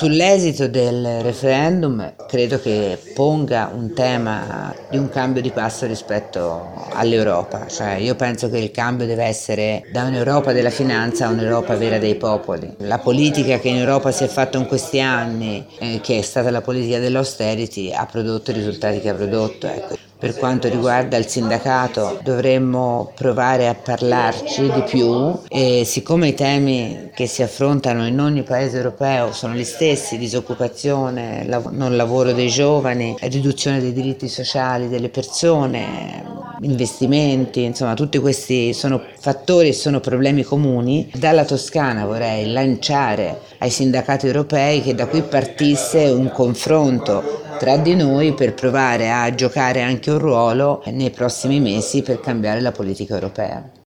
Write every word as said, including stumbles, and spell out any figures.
Sull'esito del referendum credo che ponga un tema di un cambio di passo rispetto all'Europa, cioè io penso che il cambio deve essere da un'Europa della finanza a un'Europa vera dei popoli. La politica che in Europa si è fatta in questi anni, eh, che è stata la politica dell'austerity, ha prodotto i risultati che ha prodotto. Ecco. Per quanto riguarda il sindacato dovremmo provare a parlarci di più e siccome i temi che si affrontano in ogni paese europeo sono gli stessi, disoccupazione, lav- non lavoro dei giovani, riduzione dei diritti sociali delle persone, investimenti, insomma tutti questi sono fattori e sono problemi comuni. Dalla Toscana vorrei lanciare ai sindacati europei che da qui partisse un confronto tra di noi per provare a giocare anche un ruolo nei prossimi mesi per cambiare la politica europea.